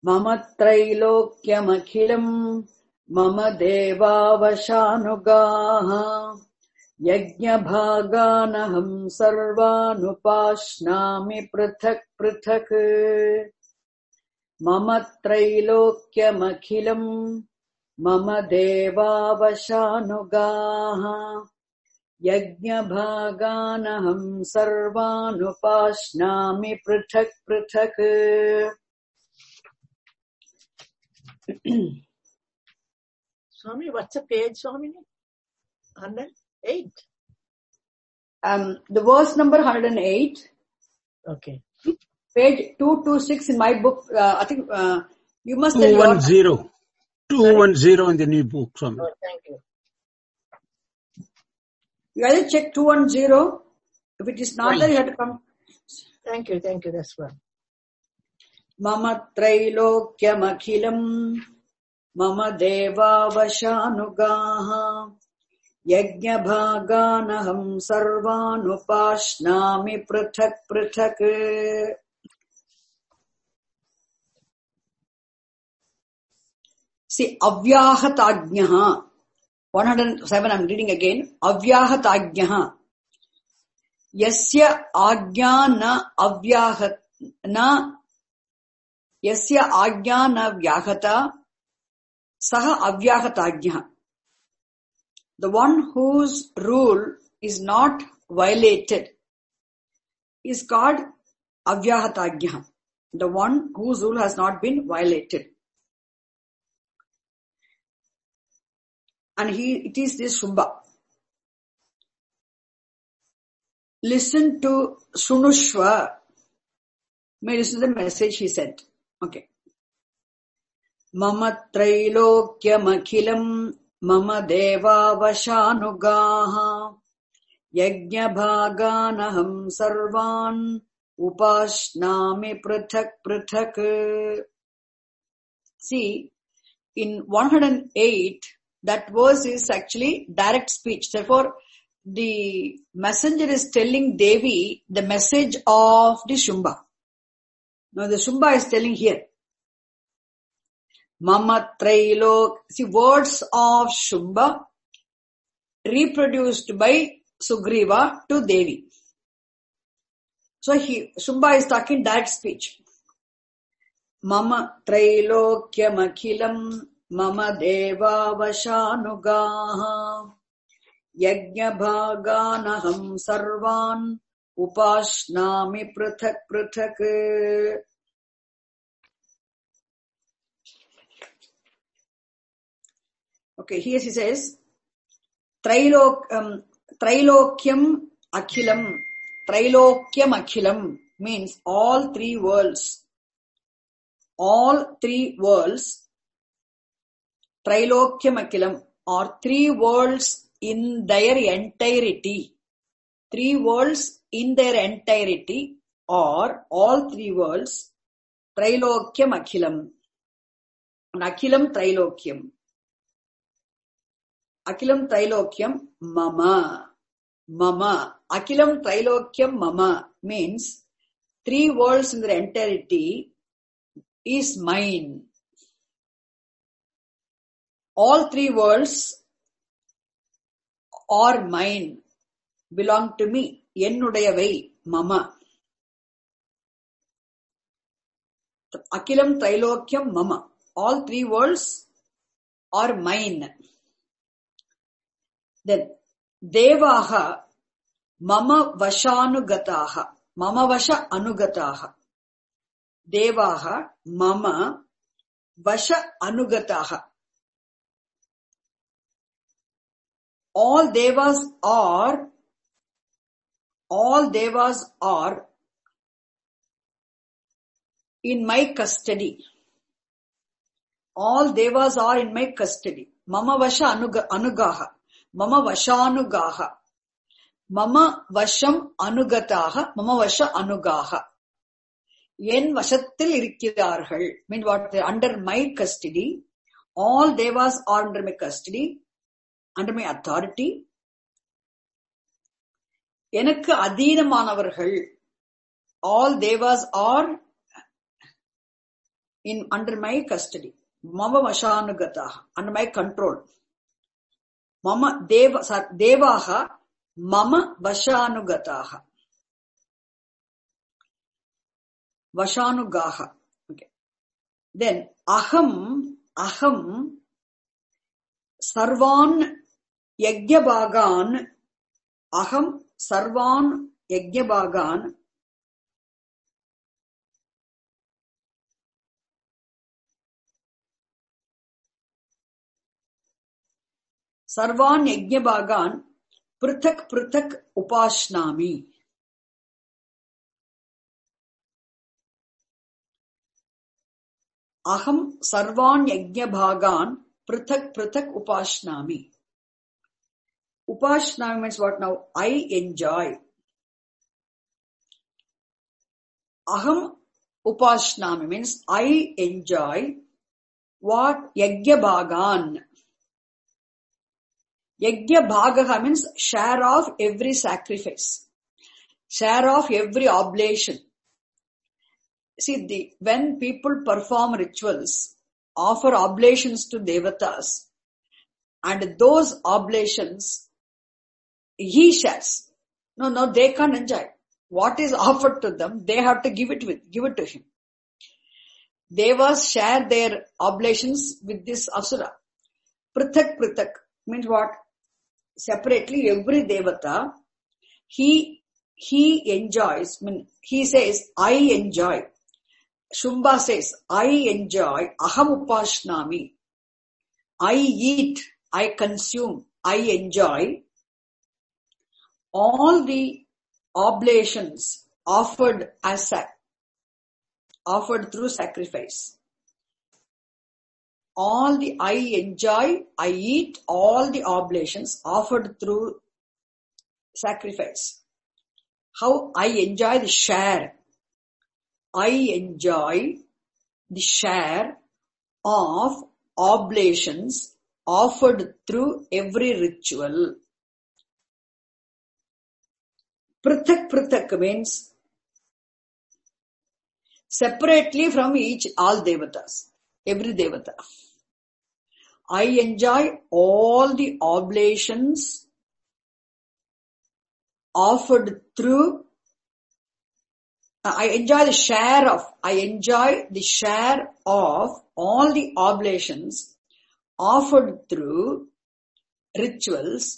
मम त्रैलोक्यमखिलम् मम देवावशानुगाः यज्ञभागानहं सर्वानुपाश्नामि पृथक् पृथक् मम त्रैलोक्यमखिलम् मम देवावशानुगाः यज्ञभागानहं सर्वानुपाश्नामि पृथक् पृथक्. Swami, what's the page, Swami? 108? The verse number 108. Okay. Page 226 in my book. I think you must tell 210. 210 in the new book, Swami. Oh, thank you. You either check 210. If it is not there, you have to come. Thank you, that's one. Mama Trailokyam Mama Devavashanugaha Yajna Bhaganaham Sarvanupashnami Prithak Prithak. See, Avyahatagnaha 107, I'm reading again. Avyahatagnaha Yasya Agnya na Avyahat na Yasya Agnya na Vyahata Saha Avyahatagnya. The one whose rule is not violated is called Avyahatagnya. The one whose rule has not been violated. And it is this Shubha. Listen to Sunushva. May listen to the message he sent. Okay. Mama Trailokyam Mama Devavashanugaha Yajna Bhaganaham Sarvan Upashnami Prithak Prithak. See, in 108, that verse is actually direct speech. Therefore, the messenger is telling Devi the message of the Shumba. Now the Shumba is telling here. Mama Trailok. See, words of Shumba reproduced by Sugriva to Devi. So Shumba is talking direct speech. Mama Trailokyam Akhilam Mama Devavashanugaha Yajna Bhaganaham Sarvan Upashnami Prithak Prithak. Okay, here he says Trailokyam Akhilam. Trailokyam Akhilam means all three worlds. All three worlds. Trailokyam Akhilam are three worlds in their entirety. Three worlds in their entirety or all three worlds. Trailokyam Akhilam. And Akhilam Trailokyam. Akhilam Trailokyam Mama. Mama. Akhilam Trailokyam Mama means three worlds in their entirety is mine. All three worlds are mine, belong to me. Ennudayavai, Mama. Akhilam Trailokyam Mama. All three worlds are mine. Then, Devaha Mama Vashanugataha. Mama Vasha Anugataha. Devaha Mama Vasha Anugataha. All devas are in my custody. All devas are in my custody. Mama Vasha Anugaha. Mama Vashanugaha. Mama Vasham Anugataha. Mama Vasha Anugaha. Yen Vashatil irikkidargal. Mean what? They're under my custody. All devas are under my custody. Under my authority. Enakku adheenamaanavargal. All devas are under my custody. Mama vashanugataha, under my control. Mama devaha mama vashanugataha. Vashanugaha. Okay. Then aham sarvan yagyabhagan. Aham sarvan yagyabhagan. Sarvan yagyabhagan prithak upashnami. Aham sarvan yagyabhagan prithak upashnami. Upashnami means what now? I enjoy. Aham upashnami means I enjoy what? Yagyabhagan. Yagyabhagaha means share of every sacrifice. Share of every oblation. See, when people perform rituals, offer oblations to devatas, and those oblations he shares. No, they can't enjoy. What is offered to them, they have to give it to him. Devas share their oblations with this asura. Prithak means what? Separately, every devata, he enjoys, he says, I enjoy. Shumba says, I enjoy, aham upashnami. I eat, I consume, I enjoy all the oblations offered through sacrifice. I enjoy, I eat all the oblations offered through sacrifice. How I enjoy the share? I enjoy the share of oblations offered through every ritual. Prithak means separately from all devatas, every devata. I enjoy all the oblations offered through. I enjoy the share of all the oblations offered through rituals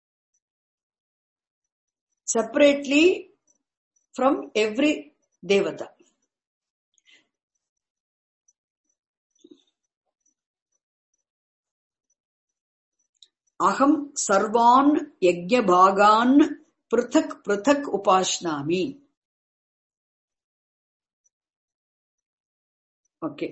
separately from every devata. Aham sarvan yagyabhagan prithak upashnami. Okay.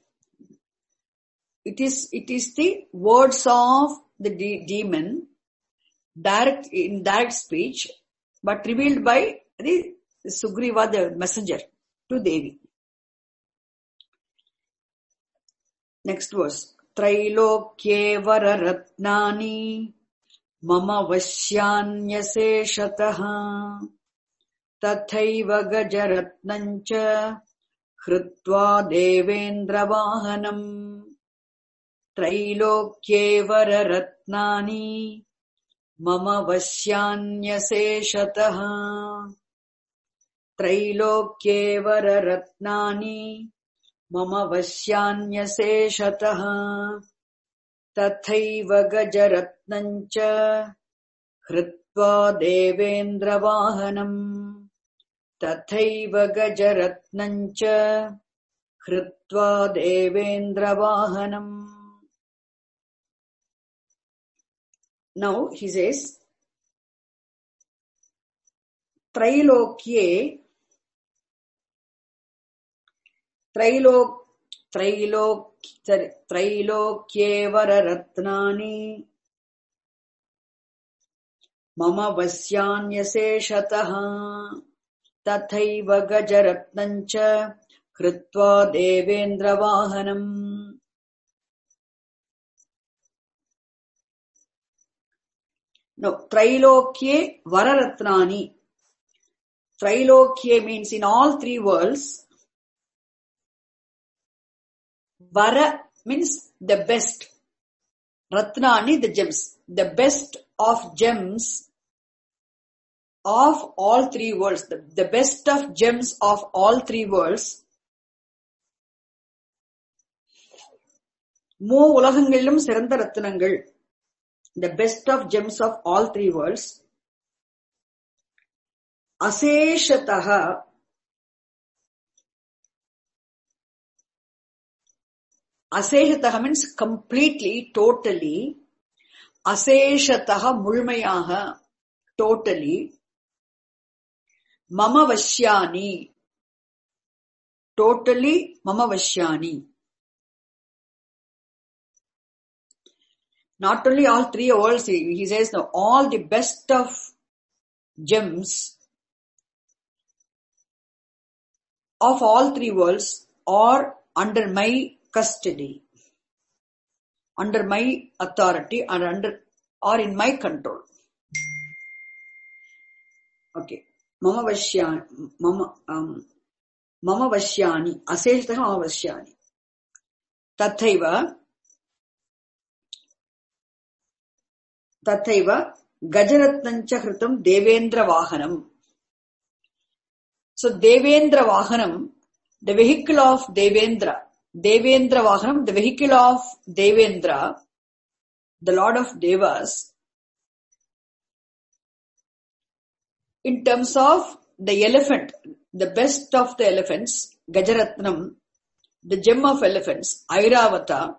It is the words of the demon in direct speech, but revealed by the Sugriva, the messenger, to Devi. Next verse. Trailokye vararatnani mama vashyanyaseshataha tathaiva gajaratnancha Khrutva devendra vahanam. Trailokye vararatnani mama vashyanyaseshataha. Trailokye vararatnani mama vashyanyaseshataha. Tathaiva gajaratnancha Khrutva devendra vahanam. Tathaiva gajaratnancha Khrutva devendra vahanam. Now he says, Trailokye vararatnani mama vasyanyaseshataha. Tathaiva gajaratnancha Khrutva devendra vahanam. No, Trailokye vararatnani. Trailokye means in all three worlds, Vara means the best. Ratnani, the gems. The best of gems of all three worlds. The best of gems of all three worlds. Mo ulagangallum sirandha ratnangal. The best of gems of all three worlds. Aseshataha. Aseshataha means completely, totally. Aseshataha mulmayaha, totally. Mama vashyani, totally mama vashyani. Not only all three worlds, he says, no, all the best of gems of all three worlds are under my custody, under my authority, and or in my control. Okay. Mama vashyani, mama vashyani, aseshataha mama vashyani. Tathaiva gajaratnancha hritam devendra vahanam. So devendra vahanam, the vehicle of Devendra. Devendra vahanam, the vehicle of Devendra, the Lord of Devas. In terms of the elephant, the best of the elephants, Gajaratnam, the gem of elephants, Airavata,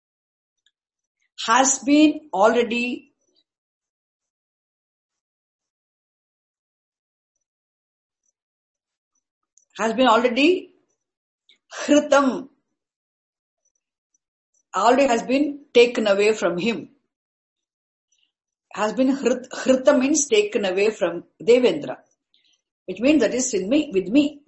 has been already Hritam, already has been taken away from him. Has been Hritam means taken away from Devendra, which means that is with me.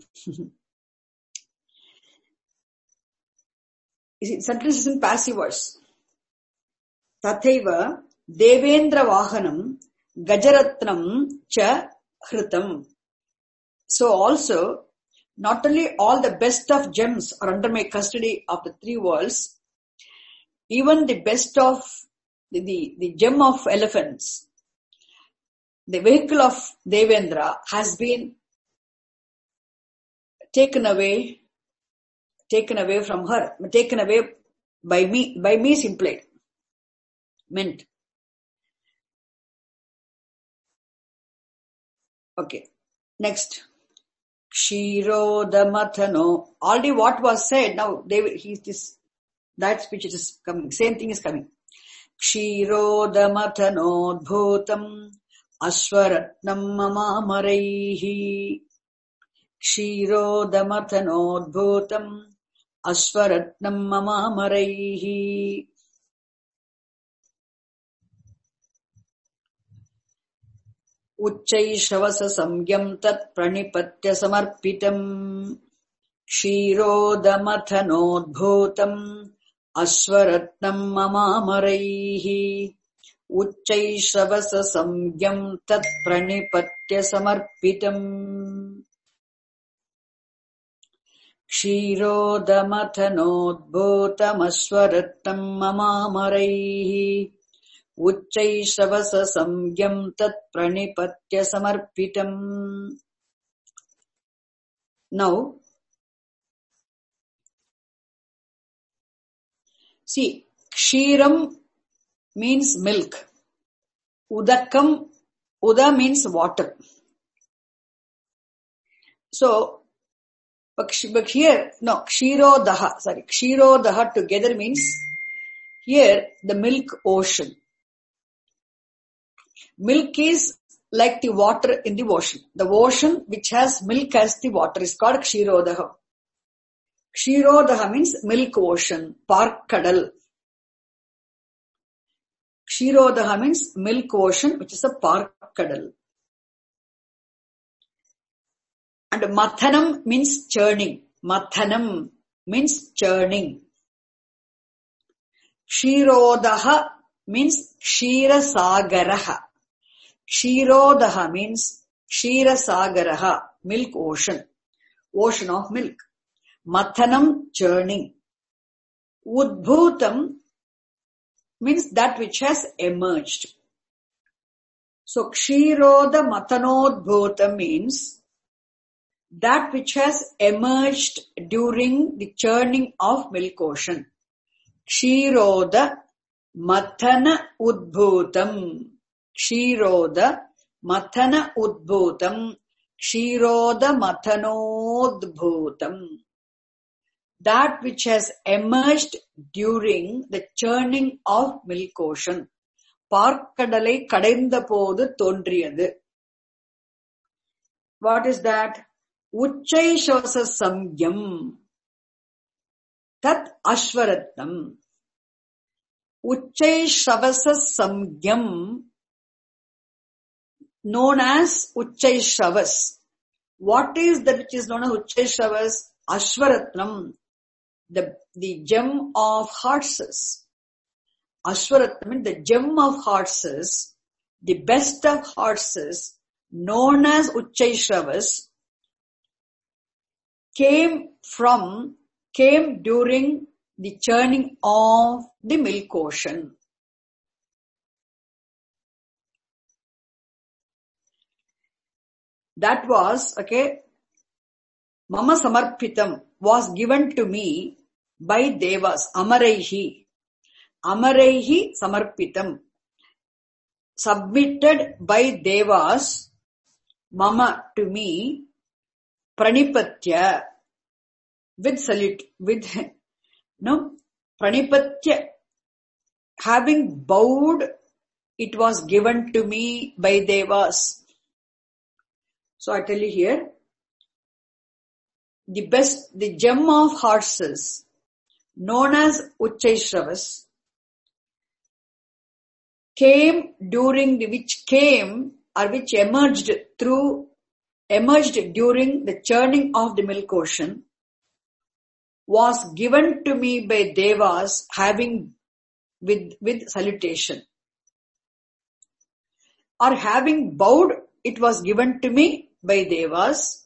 Sentence is in passive voice. Tathaiva Devendra Vahanam Gajaratnam cha Hritam. So also, not only all the best of gems are under my custody of the three worlds, even the best of the gem of elephants, the vehicle of Devendra has been taken away from her, taken away by me is implied, meant. Okay, next. Kshirodamathano. Already what was said, now that speech is coming, same thing is coming. Kshirodamathano bhutam ashwaratnam mamamaraihi. Kshirodamathano bhutam ashwaratnam mamamaraihi. Uchchaishavasa samgyam tat pranipatya samarpitam. Kshirodamathanodbhutam ashwaratnam mamamaraihi. Uchchaishavasa samgyam tat pranipatya samarpitam. Kshirodamathanodbhutam ashwaratnam mamamaraihi. Uchchaishavasa samgyam tat pranipatya samarpitam. Now, see, kshiram means milk. Udakam, uda means water. So, but here, no, kshirodaha together means here the milk ocean. Milk is like the water in the ocean. The ocean which has milk as the water is called kshirodaha. Kshirodaha means milk ocean, parkadal. Kshirodaha means milk ocean, which is a parkadal. And mathanam means churning. Mathanam means churning. Kshirodaha means kshirasagaraha. Kshirodaha means kshirasagaraha, milk ocean, ocean of milk. Mathanam, churning. Udbhutam means that which has emerged. So Kshiroda Matanodbhutam means that which has emerged during the churning of milk ocean. Kshiroda Mathana Udbhutam. Kshiroda Mathana Udbhutam. Kshiroda Mathanodbhutam. That which has emerged during the churning of milk ocean. பார்க்கடலை கடைந்த போது தோன்றியது. What is that? Uchchaishvasa samgyam. Tat ashvaratnam. Uchchaishvasa samgyam, known as Uchchaishvas. What is that which is known as Uchchaishvas? Ashvaratnam, the gem of horses. Ashvaratnam means the gem of horses, the best of horses, known as Uchchaishvas, came during the churning of the milk ocean. That was, Mama Samarpitam was given to me by Devas, Amaraihi. Amaraihi Samarpitam. Submitted by Devas, Mama to me, Pranipatya, Pranipatya, having bowed, it was given to me by Devas. So I tell you here, the gem of horses, known as Uchchaishvas, which emerged during the churning of the milk ocean, was given to me by Devas, having with salutation. Or having bowed, it was given to me by Devas.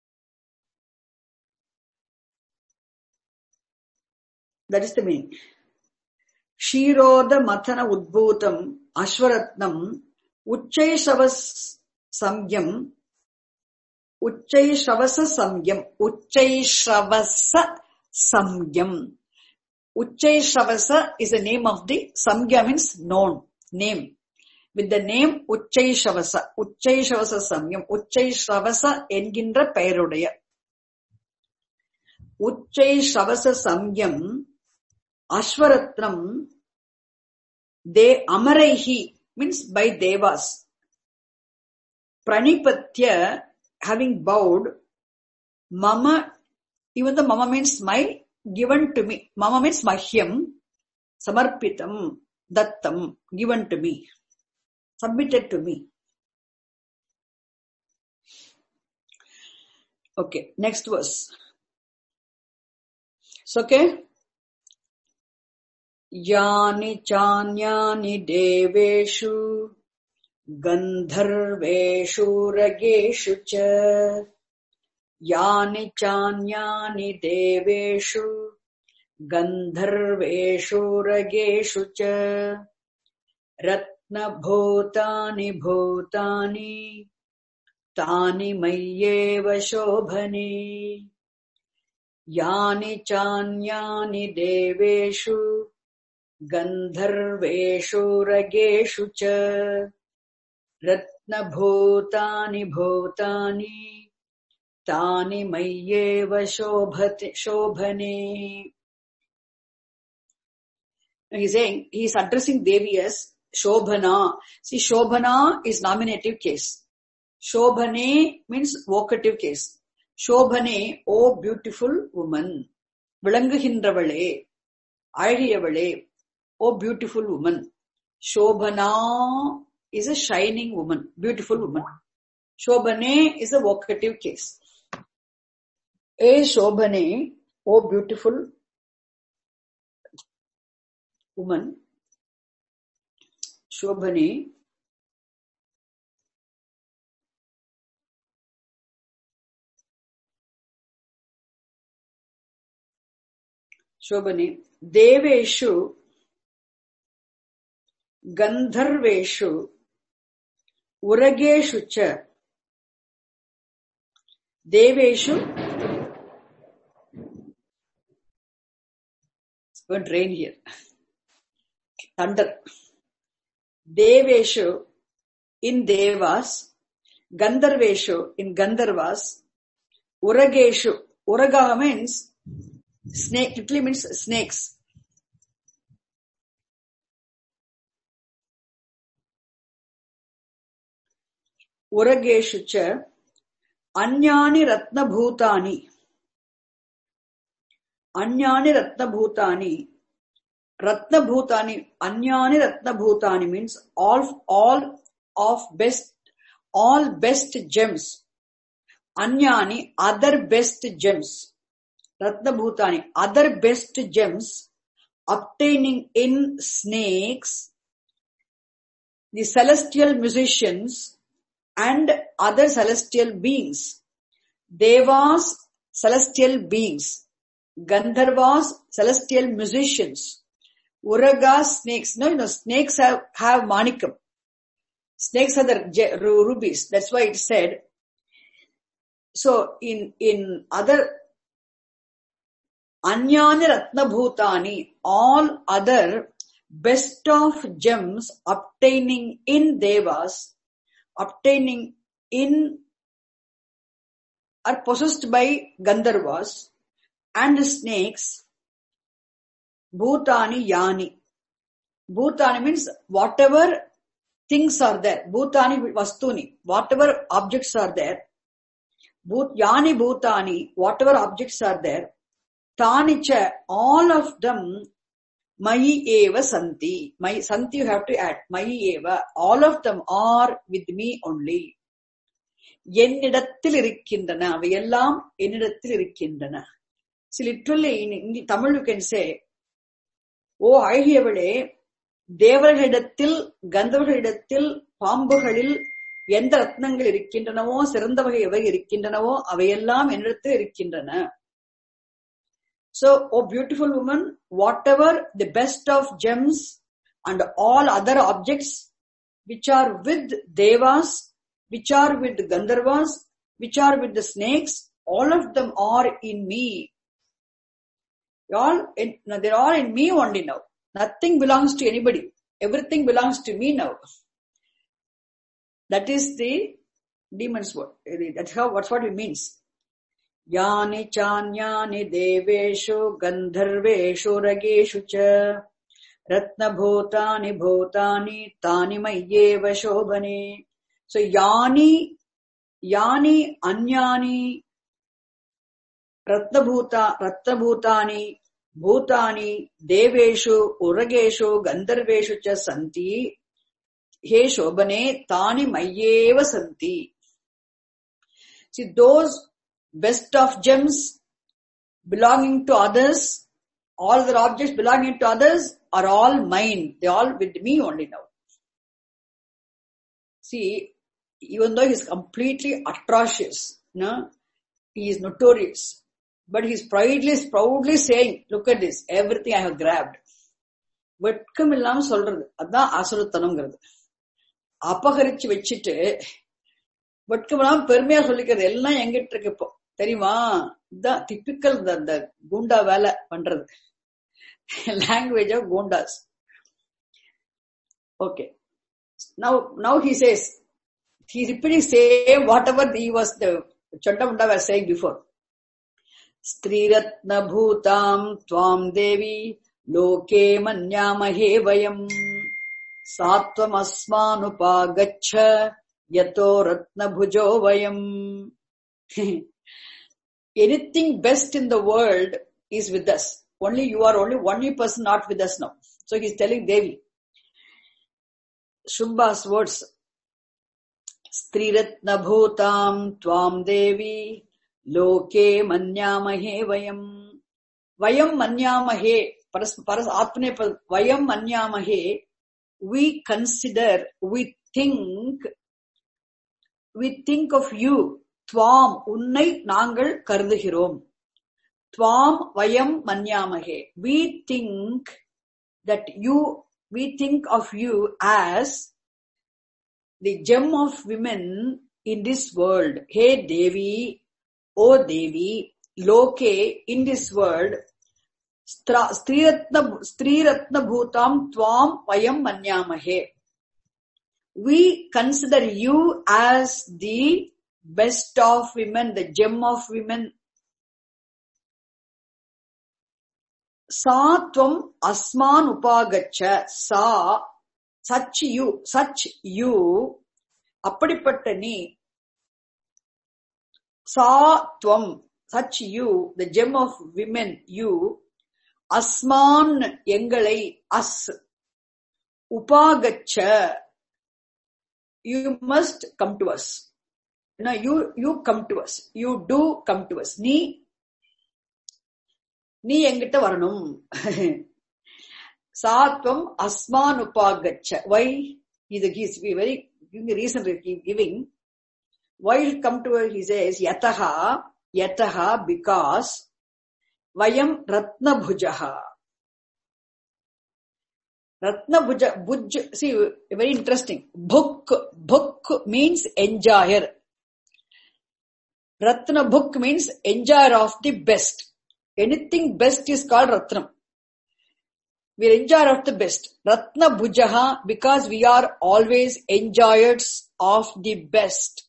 That is the meaning. Kshiroda Mathana Udbhutam Ashvaratnam Uchchaishvasa Samgyam. Uchchaishvasa Samgyam. Uchchaishvasa Samgyam. Uchchaishvasa is the name of the Samgya, means known, name. With the name Uchchaishvasa. Uchchaishvasa Samgyam. Uchchaishvasa என்கின்ற பெயருடைய. Uchchaishvasa Samgyam Ashvaratnam De Amaraihi means by Devas. Pranipatya, having bowed, Mama, even the Mama means my, given to me. Mama means Mahyam, Samarpitam, Dattam, given to me, submitted to me. Okay, next verse. It's okay? Yani chanyani deveshu gandharveshu rageshu cha. Yani chanyani deveshu gandharveshu rageshu cha. Ratna bhutani bhutani tani mayyeva shobhani. Yani chanyani deveshu gandharveshu rageshu cha. Ratna bhutani bhutani tani mayyeva shobhane. He's saying, he's addressing Devi as Shobhana. See, Shobhana is nominative case. Shobhane means vocative case. Shobhane, O beautiful woman. Vilanguhindravale, Aizhiyavale, O beautiful woman. Shobhana is a shining woman, beautiful woman. Shobhane is a vocative case. A Shobhane, O beautiful woman. Shobhane, Shobhani. Deveshu Gandharveshu Urageshu cha. Deveshu. It's going to rain here. Thunder. Deveshu in Devas. Gandharveshu in Gandharvas. Urageshu. Uraga means snake. Literally means snakes. Urageshu cha Anyani Ratna Bhutani. Anyani Ratna Bhutani. Ratna Bhutani. Anyani Ratna Bhutani means all best gems. Anyani, other best gems. Ratna Bhutani, other best gems obtaining in snakes, the celestial musicians and other celestial beings. Devas, celestial beings. Gandharvas, celestial musicians. Uragas, snakes. No, snakes have manikam. Snakes are the rubies. That's why it said. So in other Anyani Ratna Bhutani, all other best of gems obtaining in Devas, obtaining in are possessed by Gandharvas and snakes. Bhutani Yani. Bhutani means whatever things are there. Bhutani Vastuni. Whatever objects are there. Yani Bhutani. Whatever objects are there. Tanicha. All of them. Mayi eva santi. Santi you have to add. Mayi eva. All of them are with me only. Yennidathil irikindana. Avayellam yennidathil irikindana. See, literally in Tamil you can say, O Aihiyavale, Devarகளிடத்தில் கந்தர்வர்களிடத்தில் பாம்புகளில் எந்த ரத்னங்கள் இருக்கின்றனவோ சிறந்தவகை எவை இருக்கின்றனவோ அவையெல்லாம் என்னிடத்தில் இருக்கின்றன. So, O beautiful woman, whatever the best of gems and all other objects which are with devas, which are with Gandharvas, which are with the snakes, all of them are in me. They're all in me only now. Nothing belongs to anybody. Everything belongs to me now. That is the demon's word. That's what it means. Yani chanyani deveshu gandharveshu rageshu cha ratna bhutani bhutani tani mayyeva shobhane. So yani anyani ratna bhutani Bhutani, Deveshu, Urageshu, Gandharveshu cha santi, he Shobhane, Tani Mayyeva santi. See, those best of gems belonging to others, all the objects belonging to others are all mine. They are all with me only now. See, even though he is completely atrocious, he is notorious. But he is proudly saying, look at this, everything I have grabbed. வெட்கம் இல்லாம சொல்றது அதான் அசுரத்தனம்ங்கிறது. அபகரிச்சு வச்சுட்டு வெட்கம் இல்லாம பெருமையா சொல்லிக்கிறது எல்லாம் எங்கிட்ட இருக்கு இப்போ தெரியுமா? இதுதான் டிபிக்கல் அந்த குண்டா வேலை பண்றது. Language of goondas. Okay. Now he says, he is repeating same whatever he was the Chanda Munda was saying before. Striratna bhutam tvam devi loke manyamahe vayam sattvam asmanupagacha yato ratna bhujo vayam. Anything best in the world is with us. You are only one person not with us now. So he is telling Devi. Shumba's words. Striratna bhutam tvam devi loke manyamahe vayam. Vayam manyamahe. Paras atmane vayam manyamahe. We consider, we think of you. Tvam, unnai நாங்கள் கருதுகிறோம். Tvam vayam manyamahe. We think of you as the gem of women in this world. Hey Devi, O Devi, Loke, in this world, Striratna Bhutam Tvam Vayam Manyamahe. We consider you as the best of women, the gem of women. Sa Tvam Asman Upagacha. Sa, such you, அப்படிப்பட்ட நீ. Sa Tvam, such you, the gem of women, you. Asman, எங்களை, us. Upagacha, you must come to us. No, you come to us. You do come to us. நீ எங்கிட்ட வரணும். Satvam asman upagacha. Why? He is very giving a reason giving. Why he'll come to her? He says, Yataha, because Vayam Ratna Bhujaha. Ratna Bhuj, see, very interesting. Bhuk means enjoyer. Ratna Bhuk means enjoyer of the best. Anything best is called Ratnam. We are enjoyer of the best. Ratna Bhujaha, because we are always enjoyers of the best.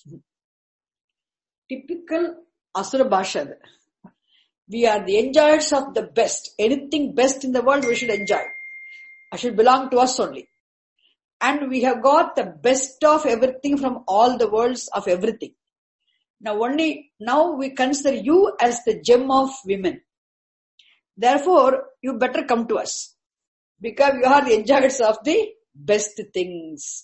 Typical Asura Bhasha. We are the enjoyers of the best. Anything best in the world we should enjoy. It should belong to us only. And we have got the best of everything from all the worlds of everything. Now we consider you as the gem of women. Therefore, you better come to us. Because you are the enjoyers of the best things.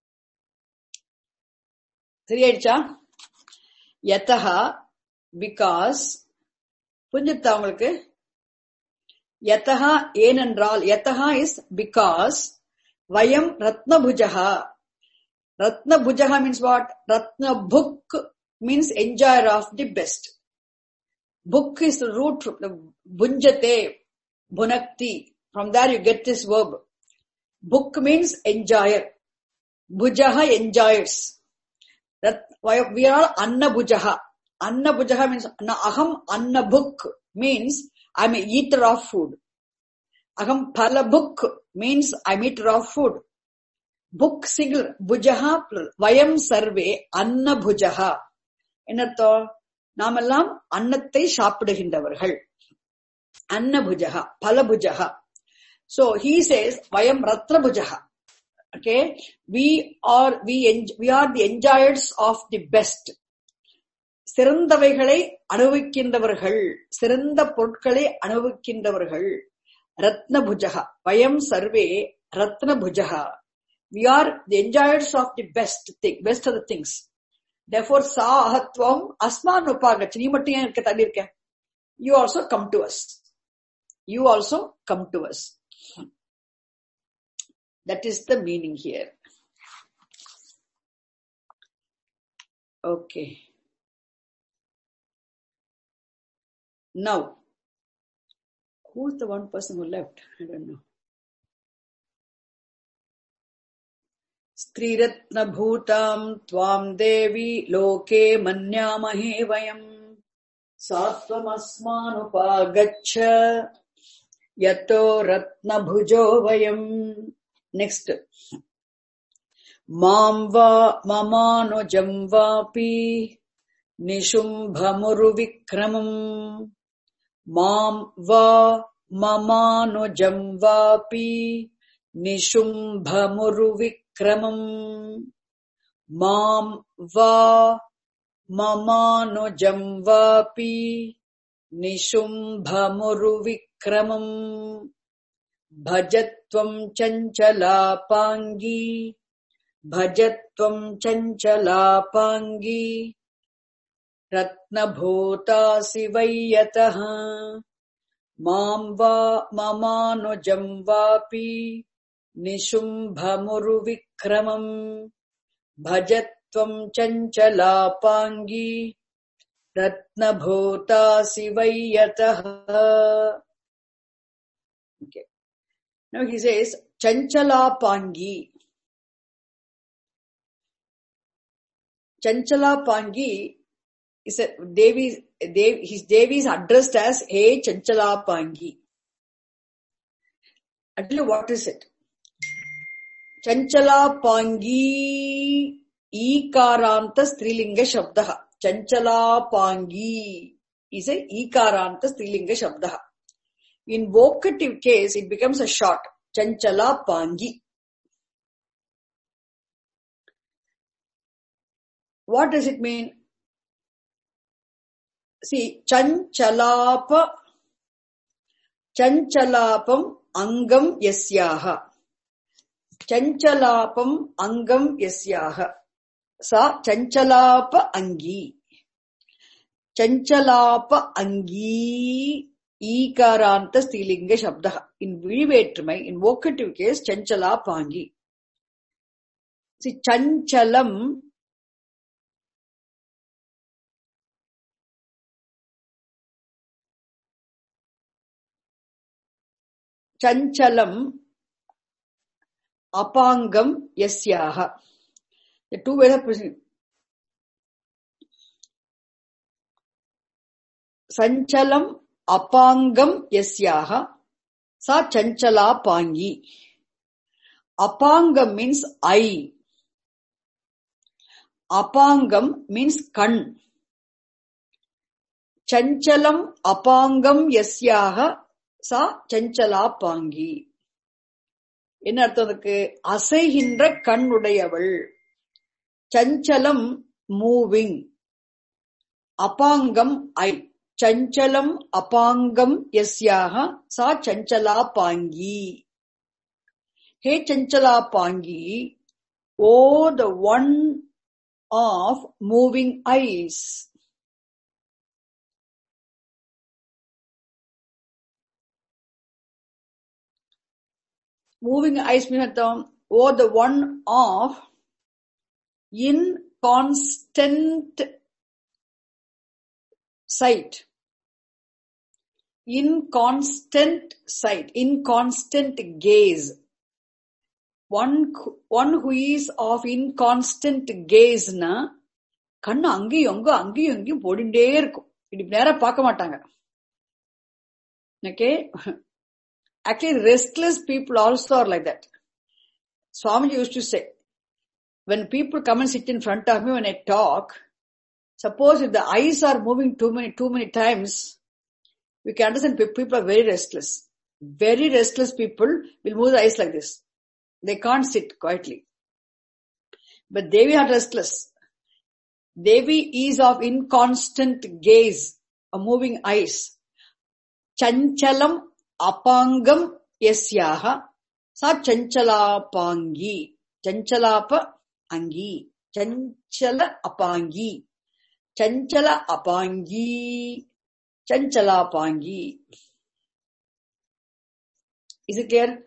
Sariyayicha? Yataha, because, புரிஞ்சுட்டா உங்களுக்கு? Yataha, ஏனென்றால், Yataha is because, Vayam Ratna Bhujaha. Ratna Bhujaha means what? Ratna Bhuk means enjoyer of the best. Bhuk is the root from the Bunjate, Bhunakti. From there you get this verb. Bhuk means enjoyer. Bhujaha, enjoyers. We are Anna Bhujaha. Anna Bhujaha means Aham Anna Bhuk means I am an eater of food. Aham Phala Bhuk means I am eater of food. Bhuk single, Bhujaha plural. Vayam Sarve Anna Bhujaha. Enartho? நாமெல்லாம் அன்னத்தை சாப்பிடுகின்றவர்கள். Anna Bhujaha, Phala Bhujaha. So he says, Vayam Ratna Bhujaha. Okay, we are the enjoyers of the best. சிறந்தவைகளை அனுபவிக்கின்றவர்கள், சிறந்த பொருட்களை அனுபவிக்கின்றவர்கள். Ratna Bhujaha, Vayam Sarve Ratna Bhujaha. We are the enjoyers of the best of the things. Therefore, Sa Ahatvam Asman Upagacha. நீ மட்டும் ஏன் இருக்க தள்ளி இருக்க? You also come to us. You also come to us. That is the meaning here. Okay. Now, who is the one person who left? I don't know. Striratna bhutam tvam devi loke manyamahe vayam satvam asmanupagacha yato ratna bhujo vayam. Next. Mam va mamanojam vapi nishumbhamuru vikramam. Mam va mamanojam vapi nishumbhamuru vikramam. Mam va mamanojam vapi nishumbhamuru vikramam. Bhajatvam chanchalapangi. Bhajatvam chanchalapangi. Ratnabhotasi vayyataha. Mam va mamanojam vapi nishumbhamuru vikramam. Bhajatvam chanchalapangi. Ratnabhutasi Vayyataha. Okay. Now he says, Chanchalapangi. Chanchalapangi is a his Devi is addressed as Hey Chanchalapangi. Actually, what is it? Chanchalapangi Ikaranta Strilinga Shabdaha. Chanchalapangi is a Ikaranta Strilinga Shabdaha. In vocative case, it becomes a short. Chanchalapangi. What does it mean? See, Chanchalapam Angam Yasyaha. Chanchalapam Angam Yasyaha. Sa Chanchalapa Angi. Chanchalapa Angi Ikaranta Stilinga Shabdaha. In Vivetrimai, in vocative case, Chanchalapangi. See, Chanchalam Chanchalam Apangam Yasyaha. The two ways of presenting. Sanchalam Apangam Yasyaha Sa Chanchalapangi. Apangam means eye. Apangam means kan. Chanchalam Apangam Yasyaha Sa Chanchalapangi. என்ன அர்த்தம் அதுக்கு? அசைகின்ற கண்ணுடையவள். Chanchalam moving. Apangam I. Chanchalam apangam yasyaha sa chanchalapangi. Hey Chanchalapangi, oh the one of moving eyes. Moving eyes means oh the one of inconstant sight. Inconstant sight. Inconstant gaze. One who is of inconstant gaze na கண்ணு அங்கேயும் அங்கேயும் போடிண்டே இருக்கும். இப்படி நேரா பார்க்க மாட்டாங்க. Okay? Actually, restless people also are like that. Swamiji used to say, when people come and sit in front of me when I talk, suppose if the eyes are moving too many times, we can understand people are very restless. Very restless people will move the eyes like this. They can't sit quietly. But Devi are restless. Devi is of inconstant gaze, a moving eyes. Chanchalam apangam yasyaha sa chanchalapangi. Chanchalapa angi. Chanchala apangi. Chanchala apangi. Chanchalapangi. Is it clear?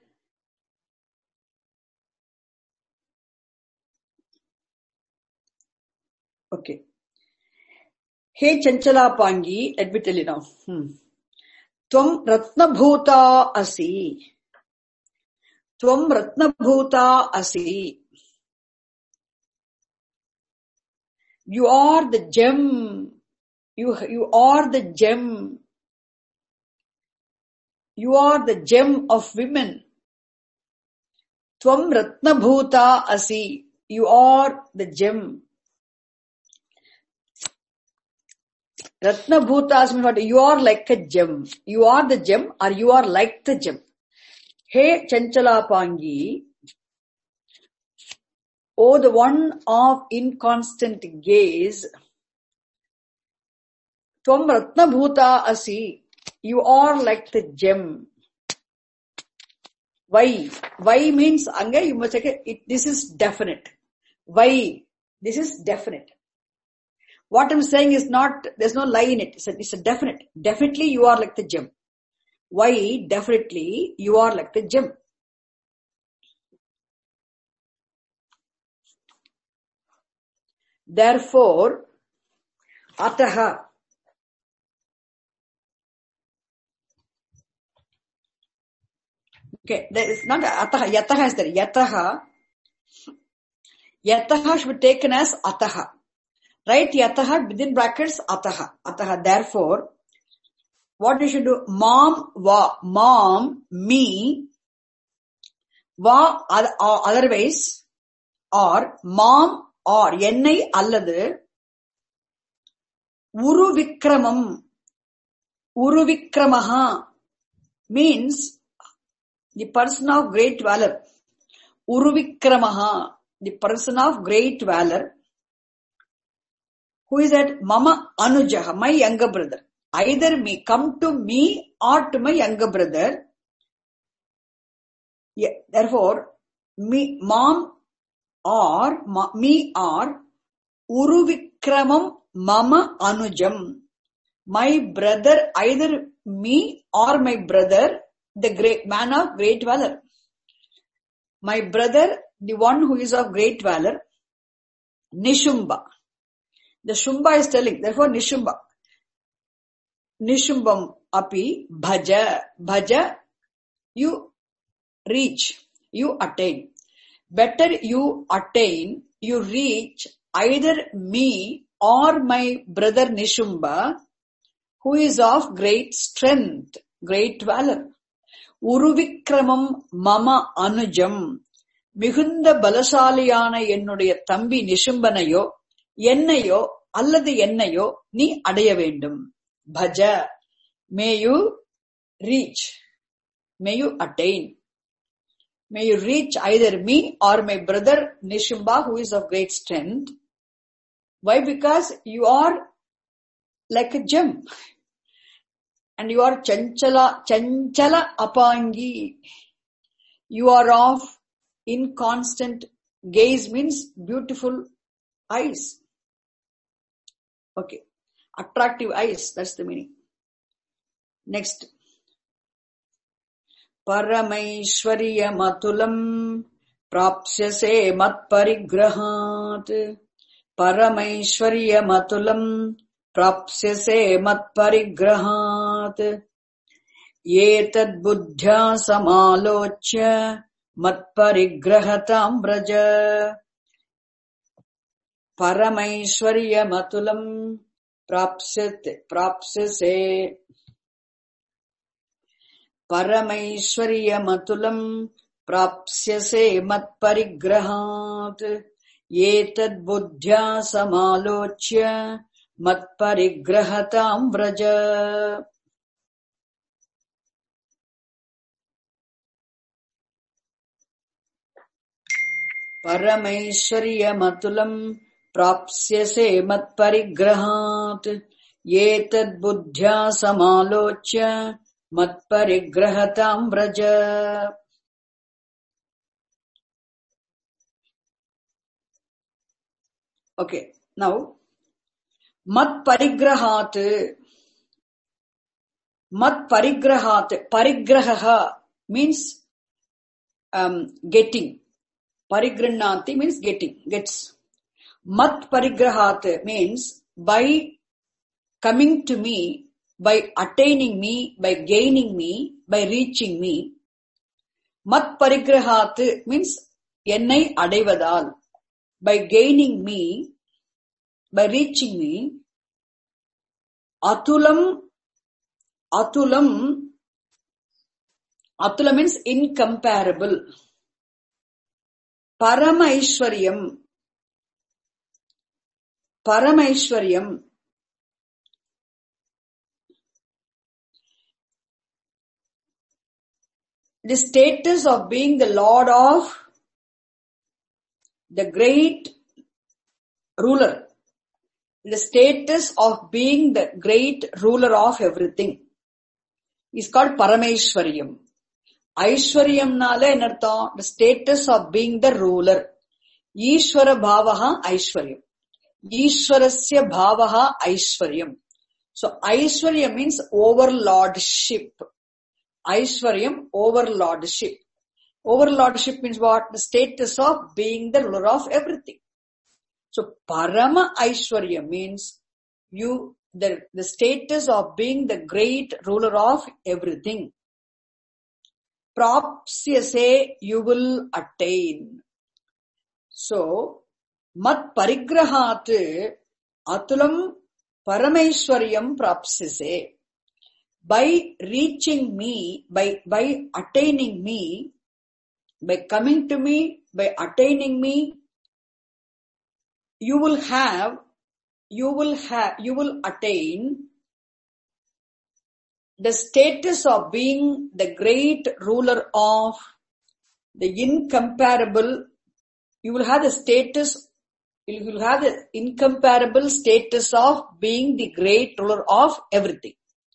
Okay. Hey Chanchalapangi, let me tell you now. Tvam Ratnabhuta asi. Tvam Ratnabhuta asi. You are the gem. You are the gem. You are the gem of women. Tvam Ratnabhuta asi. You are the gem. Ratnabhuta means what? You are like a gem. You are the gem or you are like the gem. Hey Chanchalapangi, oh the one of inconstant gaze, Tvam Ratnabhuta asi. You are like the gem. Why? Why means, anga you must say, this is definite. Why? This is definite. What I'm saying is not, there's no lie in it. It's a definite. Definitely you are like the gem. Why? Definitely you are like the gem. Therefore, ataha, Okay, there is not ataha. Yataha is there. Yataha should be taken as ataha. Write yataha within brackets ataha. Ataha. Therefore, what you should do? Mom, va. Mom, me, va, otherwise, or mom, or ennai alladu, uruvikramam. Uruvikramaha means the person of great valor. Uruvikramaha, the person of great valor. Who is that? Mama Anujaha, my younger brother. Either me, come to me or to my younger brother. Yeah, therefore, me, mom or me or Uruvikramam Mama Anujam. My brother, either me or my brother, the great man of great valor. My brother, the one who is of great valor, Nishumbha. The Shumbha is telling, therefore Nishumbha. Nishumbham api bhaja. Bhaja, you reach, you attain. Better you attain, you reach either me or my brother Nishumbha, who is of great strength, great valor. Uruvikramam mama anujam. மிகுந்த பலசாலியான என்னுடைய தம்பி நிஷும்பனையோ என்னையோ அல்லது என்னையோ நீ அடைய வேண்டும். பஜ. May you reach. May you attain. May you reach either me or my brother Nishumbha, who is of great strength. Why? Because you are like a gem. And you are chanchala apangi. You are of inconstant gaze, means beautiful eyes. Okay. Attractive eyes, that's the meaning. Next. Paramaishwarya matulam prapsyase mat parigrahat. Paramaishwarya matulam prapsyase mat parigrahat. Yetad buddhya samalochya mat parigrahatam braja. Paramaishwarya matulam prapsyase. Paramaishwarya matulam prapsyase mat parigrahat. Yetad buddhya samalochya mat parigrahatam vraja. Paramaishwarya matulam prapsyase mat parigrahat. Yetad buddhya samalochya mat parigrahatam vraja. Okay, now mat parigrahat. Mat parigrahat. Parigraha means getting. Parigranati means getting, gets. Mat parigrahat means by coming to me, by attaining me, by gaining me, by reaching me. Mat parigrahat means ennai adayvadal, by gaining me, by reaching me. Atulam means incomparable. Paramaishwaryam. The status of being the Lord of the great ruler. The status of being the great ruler of everything is called Parameshwaryam. Aishwaryam nale enartham? The status of being the ruler. Ishwara bhavaha Aishwaryam. Ishwarasya bhavaha Aishwaryam. So Aishwaryam means overlordship. Aishwaryam, overlordship. Overlordship means what? The status of being the ruler of everything. So Parama Aishwarya means the status of being the great ruler of everything. Prapsyase, you will attain. So, mat parigrahat atulam paramaishwaryam prapsyase. By reaching me, by attaining me, by coming to me, by attaining me, you will attain the status of being the great ruler of the incomparable. You will have the incomparable status of being the great ruler of everything.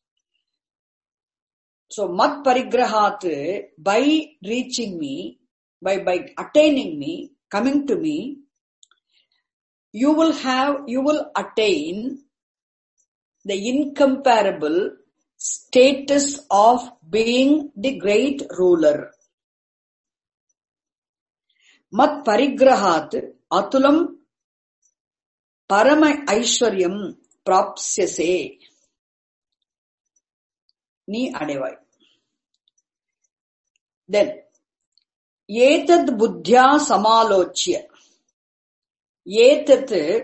So, mat parigrahat, by reaching me, by attaining me, coming to me, you will attain the incomparable status of being the great ruler. Mat parigrahat atulam parama aishwaryam prapsyase. Ni adevai. Then, etad buddhya samalochya. Etad,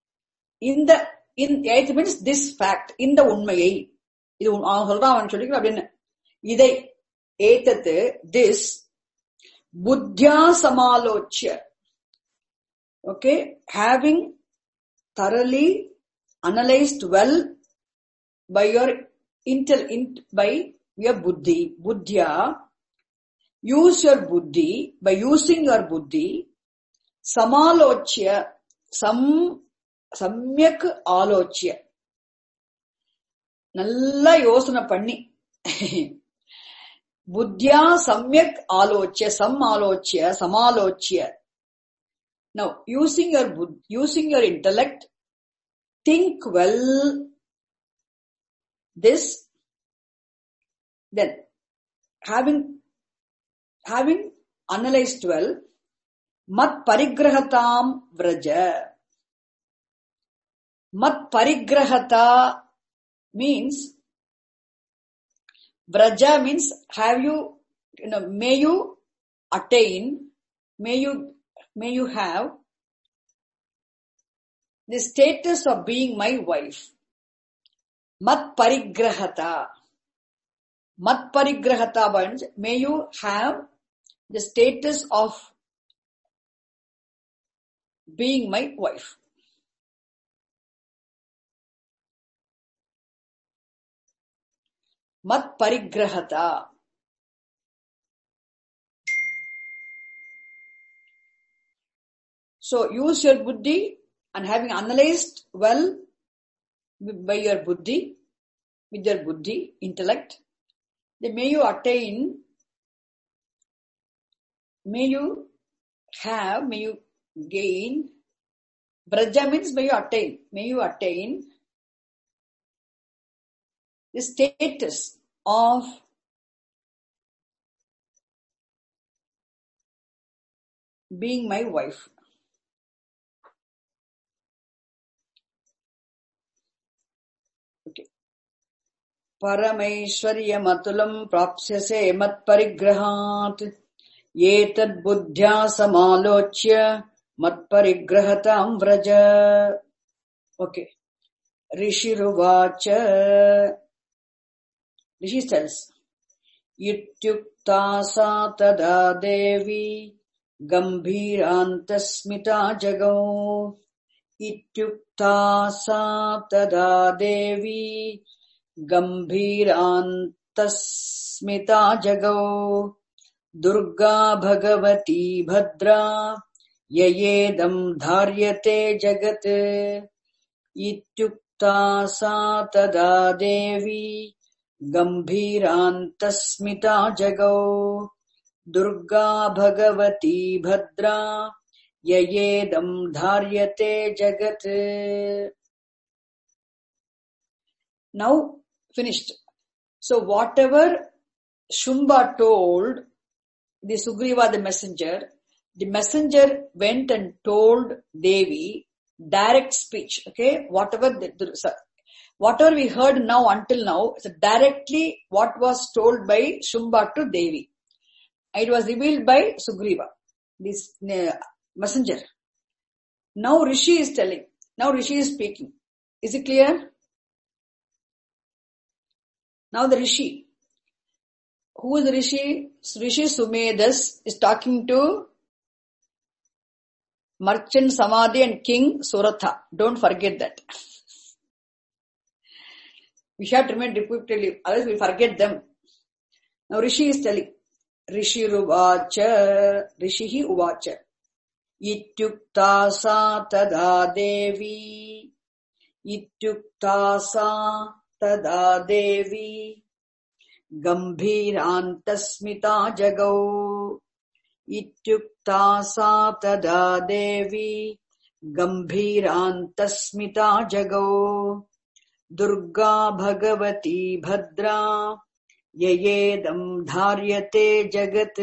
it means this fact, in the unmayai. இது சொல்றான் அவன் சொல்லிக்கிற அப்படின்னு இதை ஏத்தது this buddhya samalochya, okay, having thoroughly analyzed well by your buddhi, buddhya, use your buddhi, by using your buddhi, samalochya, samyak alochya, நல்ல யோசனை பண்ணி புத்தியா சம்யக் ஆலோச்சிய சமாலோச்சிய. Now, using your intellect, think well this, then having analyzed well, mat parigrahatam vraja. Mat parigrahata means, vraja means may you attain, may you have the status of being my wife. Mat parigrahata means, may you have the status of being my wife. Mat parigrahata. So, use your buddhi, and having analyzed well by your buddhi, with your buddhi, intellect, then may you attain, may you gain, braja means may you attain the status of being my wife. Okay. Paramaishwaryamatulam prapsyase mat parigrahat etad buddhya samalochya mat parigrahatam vraja. Okay. Rishiruvacha. Rishi tells, Ityukta sa tada devi gambhirantasmita jagau. Ityukta sa tada devi gambhirantasmita jagau. Durga bhagavati bhadra yayedam dharyate jagat. Ityukta sa tada devi gambhirantasmita jagau. Durga bhagavati bhadra yayedam dharyate jagat. Now finished. So whatever Shumba told the Sugriva the messenger went and told Devi direct speech. Okay, whatever we heard now until now, so directly what was told by Shumba to Devi. It was revealed by Sugriva, this messenger. Now Rishi is telling. Now Rishi is speaking. Is it clear? Now the Rishi. Who is the Rishi? Rishi Sumedas is talking to Merchant Samadhi and King Suratha. Don't forget that. We have to remember repeatedly, otherwise we forget them. Now Rishi is telling. Rishi Ruvacha, Rishihi Uvacha. Ityukta sa tada devi. Ityukta sa tada devi. Gambhirantasmita jagau. Ityukta sa tada devi. Gambhirantasmita jagau. Durga Bhagavati Bhadra. Yayedam dharyate jagat.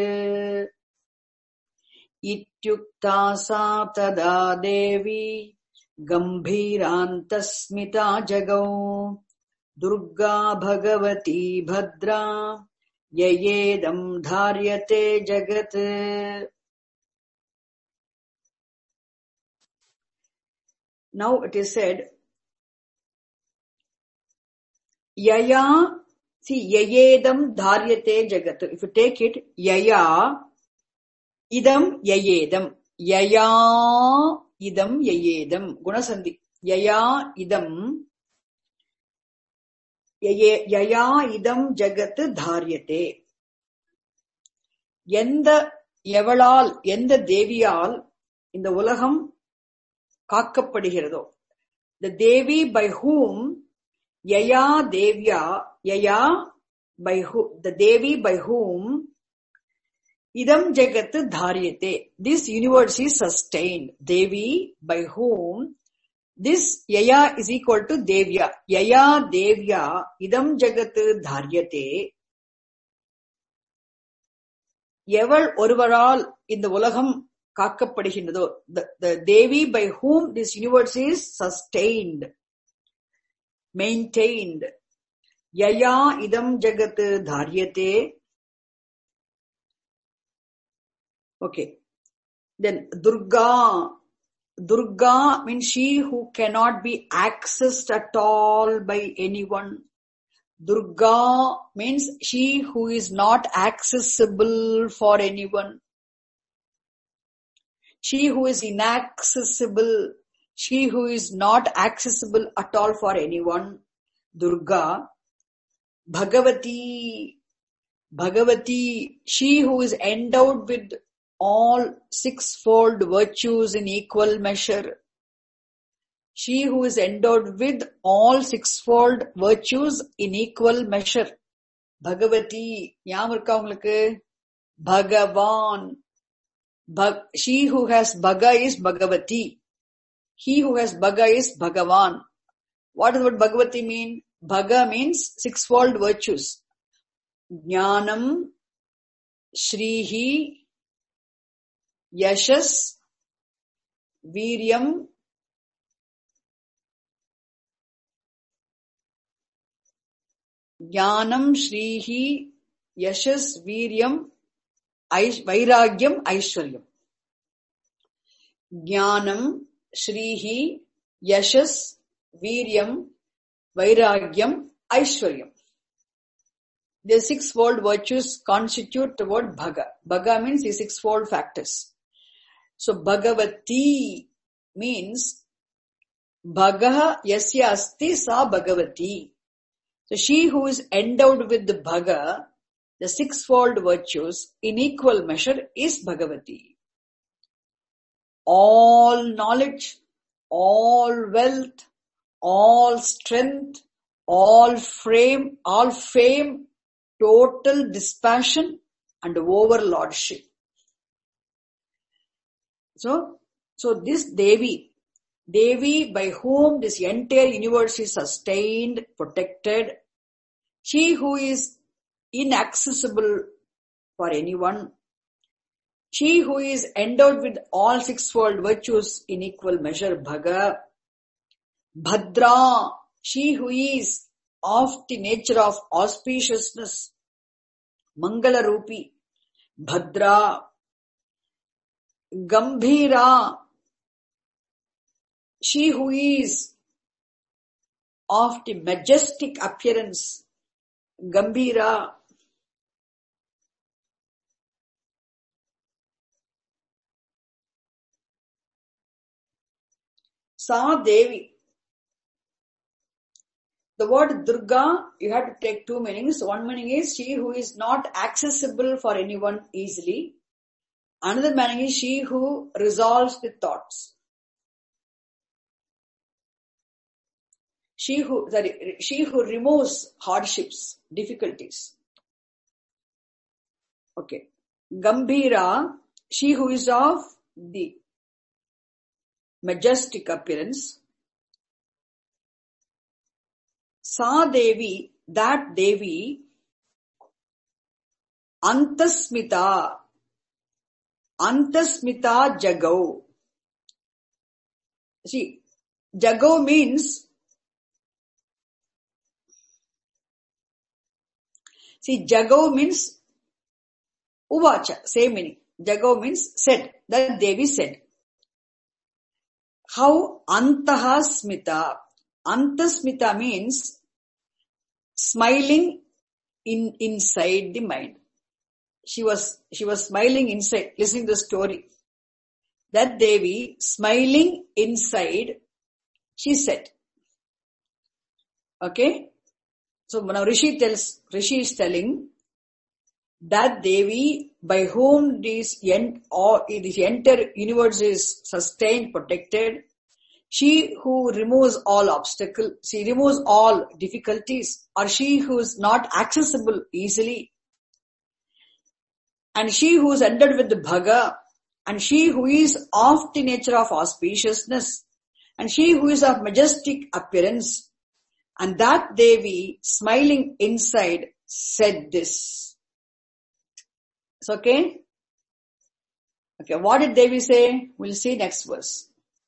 Ityukta sa tada devi. Gambhirantasmita jagau. Durga Bhagavati Bhadra. Yayedam dharyate jagat. Now it is said, Yaya, see, Yayedam dharyate jagat. If you take it, Yaya, idam Yayedam. Yaya, idam Yayedam. Gunasandhi. Yaya, idam. Yaya, idam jagat dharyate. எவளால் எந்த தேவியால் இந்த உலகம் காக்கப்படுகிறதோ, the Devi by whom, Yaya Devya, Yaya by whom, the Devi by whom, Idam Jagat Dharyate, this universe is sustained. Devi by whom, this Yaya is equal to Devya. Yaya Devya, Idam Jagat Dharyate. எவள் ஒருவரால் இந்த உலகம் காக்கப்படுகின்றதோ, the Devi by whom this universe is sustained, maintained. Yaya idam jagat dharyate. Okay. Then Durga. Durga means she who cannot be accessed at all by anyone. Durga means she who is not accessible for anyone. She who is inaccessible. She who is not accessible at all for anyone. Durga. Bhagavati. Bhagavati, she who is endowed with all sixfold virtues in equal measure. She who is endowed with all sixfold virtues in equal measure. Bhagavati. Nyam irukka ungalku? Bhagavan. She who has Bhaga is Bhagavati. He who has Bhaga is Bhagavan. What does the word Bhagavati mean? Bhaga means sixfold virtues. Jnanam, Shrihi, Yashas, Viryam, Jnanam, Shrihi, Yashas, Viryam, Vairagyam, Aishwaryam. Jnanam, Shrihi, Yashas, Viryam, Vairagyam, Aishwaryam. The sixfold virtues constitute the word Bhaga. Bhaga means the sixfold factors. So Bhagavati means Bhagaha yasya asti sa Bhagavati. So she who is endowed with the Bhaga, the sixfold virtues in equal measure is Bhagavati. All knowledge, all wealth, all strength, all fame, total dispassion and overlordship. So this Devi by whom this entire universe is sustained, protected, she who is inaccessible for anyone, she who is endowed with all sixfold virtues in equal measure, Bhaga. Bhadra, she who is of the nature of auspiciousness, Mangala Rupi. Bhadra, Gambhira, she who is of the majestic appearance, Gambhira. Sa Devi. The word Durga, you have to take two meanings. One meaning is she who is not accessible for anyone easily. Another meaning is she who resolves the thoughts. She who removes hardships, difficulties. Okay. Gambhira, she who is of the majestic appearance. Sa Devi, that Devi, Antasmita Jagau. See, Jagau means, Jagau means Uvacha, same meaning. Jagau means said, that Devi said. How Antaha Smita? Antasmita means smiling inside the mind. She was smiling inside, listening to the story. That Devi, smiling inside, she said. Okay? So now Rishi is telling that Devi, by whom this entire universe is sustained, protected, she who removes all obstacles, she removes all difficulties, or she who is not accessible easily, and she who is endowed with the Bhaga, and she who is of the nature of auspiciousness, and she who is of majestic appearance, and that Devi, smiling inside, said this. It's okay? Okay, what did Devi say? We'll see next verse.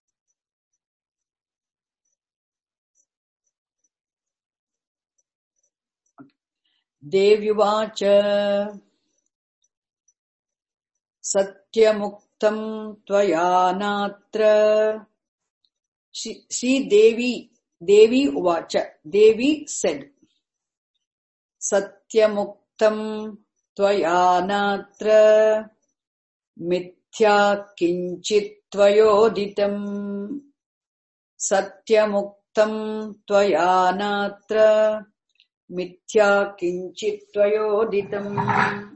Devyuvacha Satyamuktam Tvayanatra. See Devi Uvacha. Devi said, Satyamuktam Tvayanatra Mithya Kinchit Tvayoditam. Satyamuktam Tvayanatra Mithya Kinchit Tvayoditam.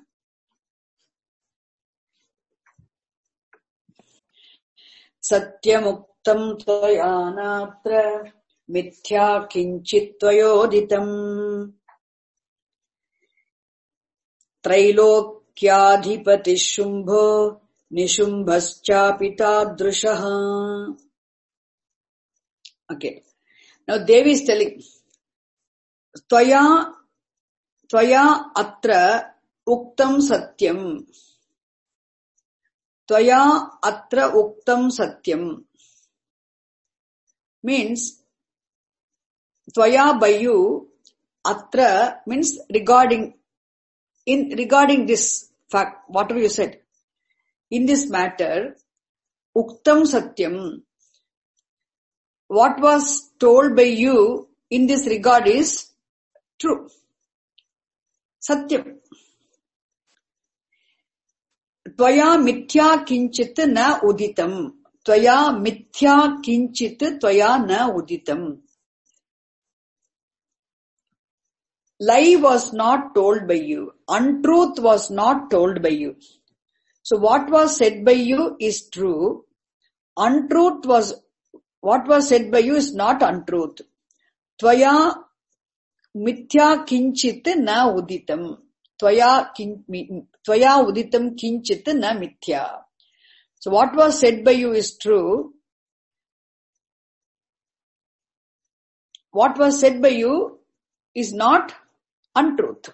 Satyamuktam Tvayanatra Mithya Kinchit Tvayoditam. Trailokyadhipati Shumbho Nishumbhaschapita Drushaha. Okay. Now Devi is telling, Tvaya atra uktam satyam. Tvaya atra uktam satyam means Tvaya by you, atra means regarding this fact, whatever you said. In this matter, uktam satyam, what was told by you in this regard is true. Satyam. Tvaya mithya kinchit na uditam. Tvaya mithya kinchit tvaya na uditam. Lie was not told by you. Untruth was not told by you. So what was said by you is true. Untruth what was said by you is not untruth. Tvaya mithya kinchit na uditam. Tvaya uditam kinchit na mithya. So what was said by you is true. What was said by you is not untruth.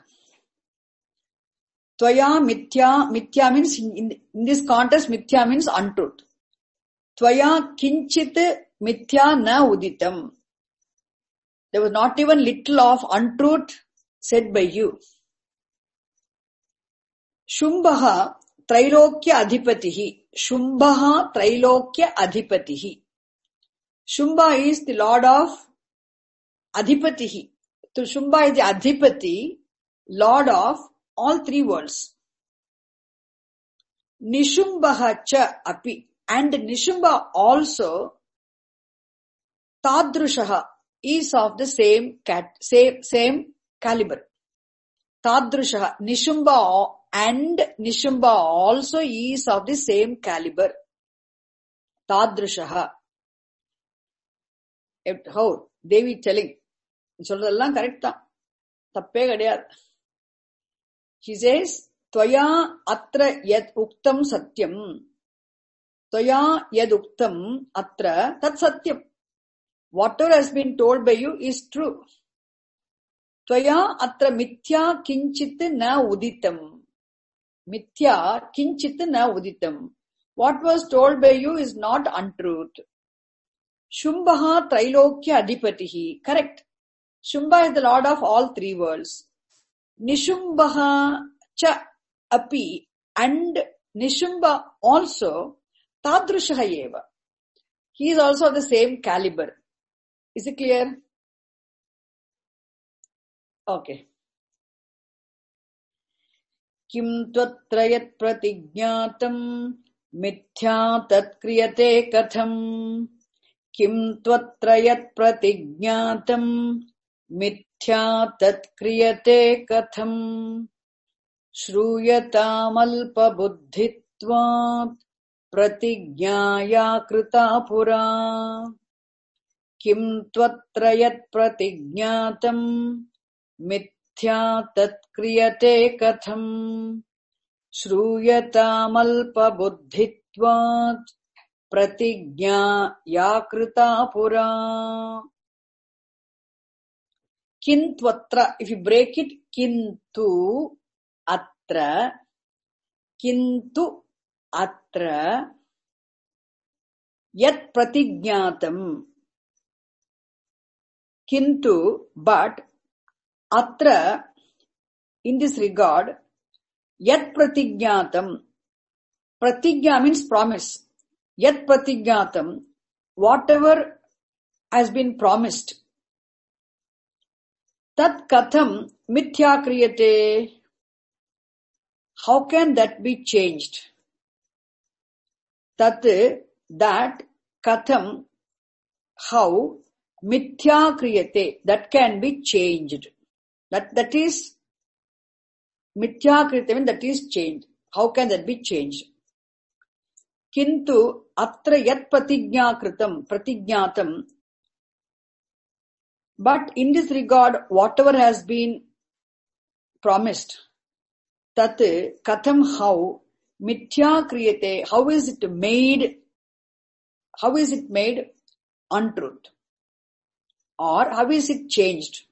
Tvaya mithya means, in this context, mithya means untruth. Tvaya kinchit mithya na uditam. There was not even little of untruth said by you. Shumbaha Trailokya Adhipatihi. Shumbaha Trailokya Adhipatihi. Shumba is the lord of Adhipatihi. So Shumba is the Adhipati, lord of all three worlds. Nishumbaha cha api. And Nishumba also, Tadrushaha, is of the same caliber. Tadrushaha, Nishumba and Nishumba also is of the same caliber. Tadrushaha. How? Devi telling. சொல்றதெல்லாம் correct தான், தப்பே கிடையாது. He says, Tvaya atra yad uktam satyam. Tvaya yad uktam atra tat satyam. Whatever has been told by you is true. Tvaya atra mithya kinchit na uditam. Mithya kinchit na uditam. What was told by you is not untruth. Shumbaha Trailokya Adhipatihi. Correct. Shumba is the lord of all three worlds. Nishumbaha cha api, and Nishumba also Tadrushaha eva. He is also of the same caliber. Is it clear? Okay. Kim tvatrayat pratignatam mithya tat kriyate katham. Kim tvatrayat pratignatam mithya tat kriyate katham. Shruyatamalpa buddhitvat pratignyaya krita pura. Kim tvatrayat pratignatam mithya tat kriyate katham. Shruyatamalpa buddhitvat pratignyaya krita pura. Kintvatra, if you break it, kintu atra, kintu atra, yat pratignatam, kintu, but, atra, in this regard, yat pratignatam, pratigya means promise, yat pratignatam, whatever has been promised, tat katham mithya kriyate, how can that be changed? Tat, that, katham, how, mithya kriyate, that can be changed. That is, mithya kriyate means that is changed. How can that be changed? Kintu atra yat pratignatam, but in this regard, whatever has been promised, tat katham how, mithya kriyate, how is it made untruth? Or how is it changed?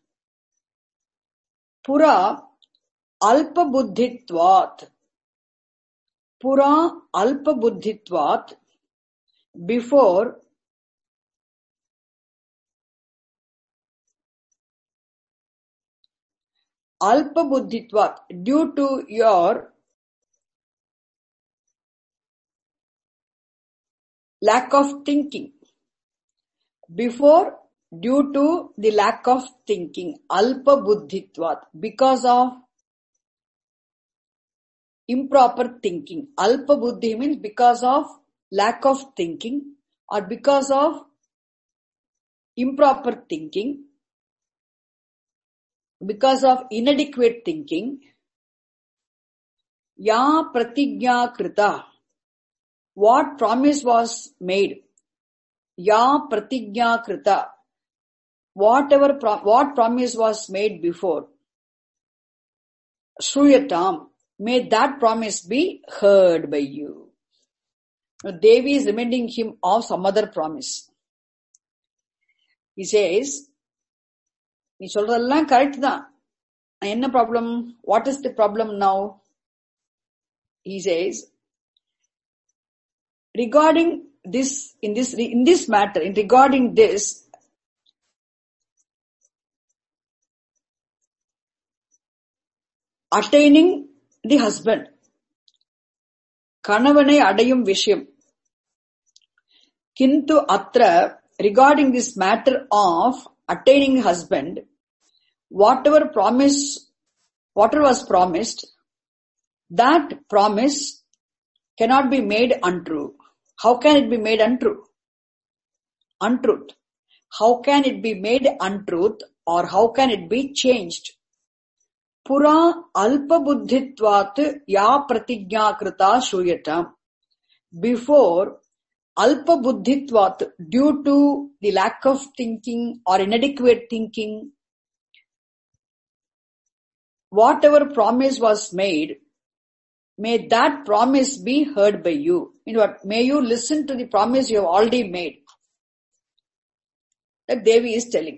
Pura alpa buddhitvat. Pura alpa buddhitvat, before alpa buddhitvat, due to your lack of thinking. Before, due to the lack of thinking, alpa buddhitvat, because of improper thinking. Alpa buddhi means because of lack of thinking or because of improper thinking, because of inadequate thinking. Ya pratigya krita, what promise was made? Ya pratigya krita, what promise was made before? Shruyatam, may that promise be heard by you. Now, Devi is reminding him of some other promise. He says, நீ சொல்றதெல்லாம் correct தான், என்ன problem? What is the problem now? He says, regarding this, in this matter, regarding this, attaining the husband, கணவனை அடையும் விஷயம். கிந்து அத்ர regarding this matter of attaining husband, whatever was promised, that promise cannot be made untrue. How can it be made untrue? Untruth. How can it be made untruth, or how can it be changed? Pura alpa buddhitvat ya pratigya krita shruyatam. Before, alpa buddhitvat, due to the lack of thinking or inadequate thinking, whatever promise was made, may that promise be heard by you. In what? May you listen to the promise you have already made. That Devi is telling.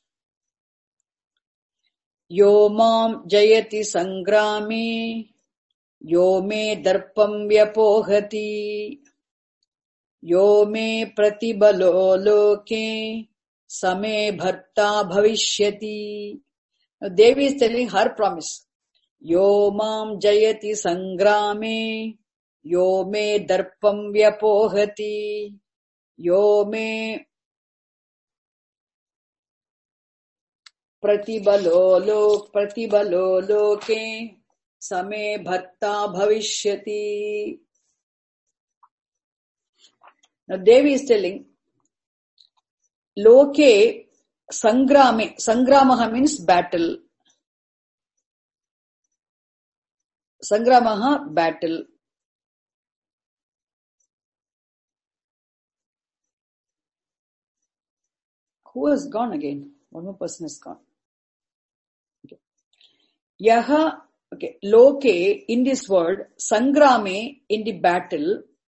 Yo mam jayati sangrame, yo me darpam vyapohati, yo me pratibalo loke, same bharta bhavishyati. Now Devi is telling her promise. Yo mam jayati sangrame, yo me darpam vyapohati, yo me pratibalo loke, same bharta bhavishyati. Now Devi is telling, loke sangrame. Sangramaha means battle. Sangramaha, battle. Who has gone again? One more person has gone. Okay. Yaha, okay, loke, in this word, sangrame, in the battle,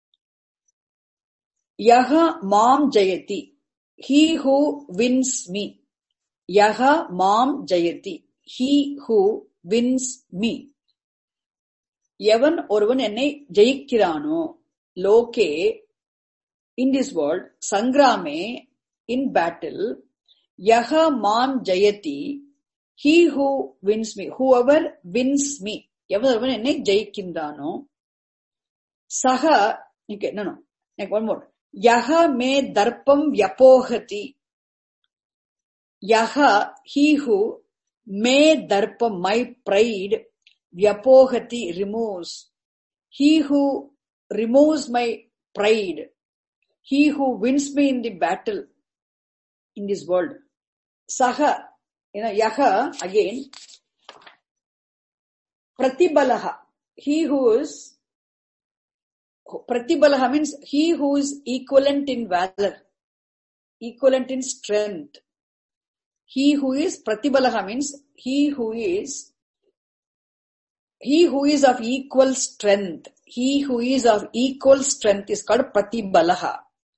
yaha mam jayati, he who wins me. Yaha mam jayati, he who wins me. எவன் ஒருவன் என்னை ஜெயிக்கிறானோ. லோகே, in this world, sangrame, in battle, yaha mam jayati, he who wins me, whoever wins me, எவன் ஒருவன் என்னை ஜெயிக்கின்றானோ. Saha, okay, no, like one more. Yaha me darpam vyapohati, yaha, he who, me darpam, my pride, vyapohati, removes. He who removes my pride, he who wins me in the battle in this world. Saha, yaha, again, pratibalaha, he who is, pratibalaha means he who is equivalent in valor, equivalent in strength. He who is, pratibalaha means he who is of equal strength. He who is of equal strength is called pratibalaha.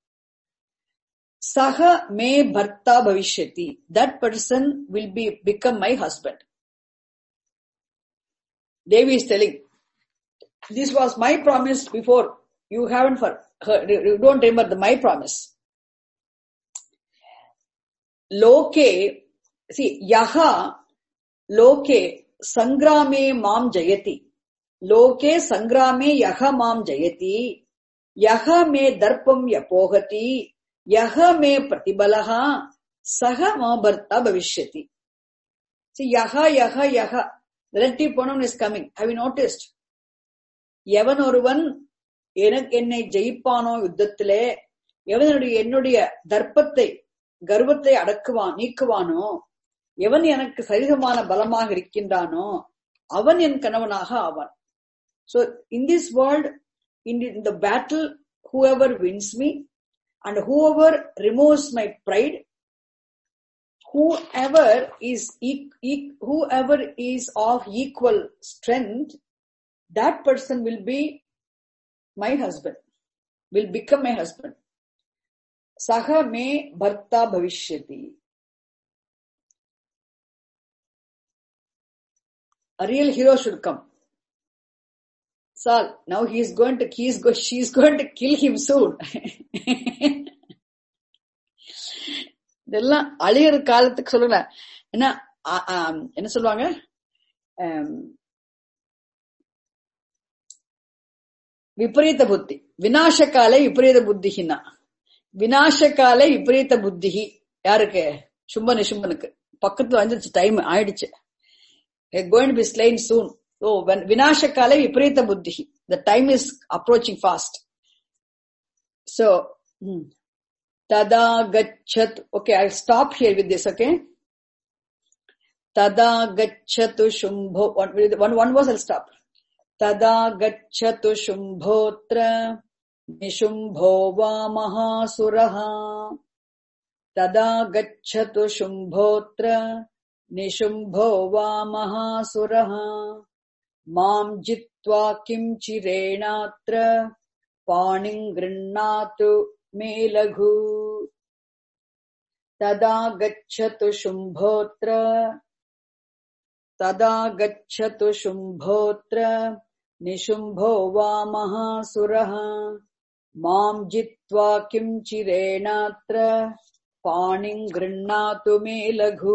Saha me bharta bhavishyati, that person will become my husband. Devi is telling, this was my promise before. You haven't heard, you don't remember my promise. Loke, see, yaha, loke, sangrame mam jayati. Loke sangrame yaha mam jayati. Yaha me darpam vyapohati. Yaha me pratibalaha. Saha ma bharta bhavishyati. See, yaha, yaha, yaha. The relative pronoun is coming. Have you noticed? எவன் ஒருவன் என்னை ஜெயிப்பானோ யுத்தத்திலே, எவனுடைய என்னுடைய தர்ப்பத்தை, கர்வத்தை நீக்குவானோ, எவன் எனக்கு சரிசமான பலமாக இருக்கின்றானோ, அவன் என் கணவனாக ஆவான். So, in this world, in the battle, whoever wins me and whoever removes my pride, whoever is of equal strength, that person will be my husband, will become my husband. Saha me bharta bhavishyati. A real hero should come. Sal, now she's going to kill him soon. இதெல்லாம் அழியிற காலத்துக்கு சொல்லுங்க. என்ன சொல்லுவாங்க, விபரீத புத்தி. விநாசகாலே விபரீத புத்திஹினா. விநாசகாலே விபரீத புத்திஹி யாருக்கு? சும்ப நிசும்பனுக்கு. பக்கத்துல வந்துருச்சு, டைம் ஆயிடுச்சு. Going to be slain soon. So when vinashakale viparita buddhi, the time is approaching fast. So tada gachat. Okay, I'll stop here with this. Okay, tada gachatu shumbho. One was I'll stop. Tada gachatu shumbhotra nishumbho va mahasuraha. Tada gachatu shumbhotra nishumbho va mahasuraha. Mam jitva kim chirenatra paning grinnatu me laghu. Tada gachatu shumbhotra nishumbho va mahasuraha. Mam jitva kim chirenatra paning grinnatu me laghu.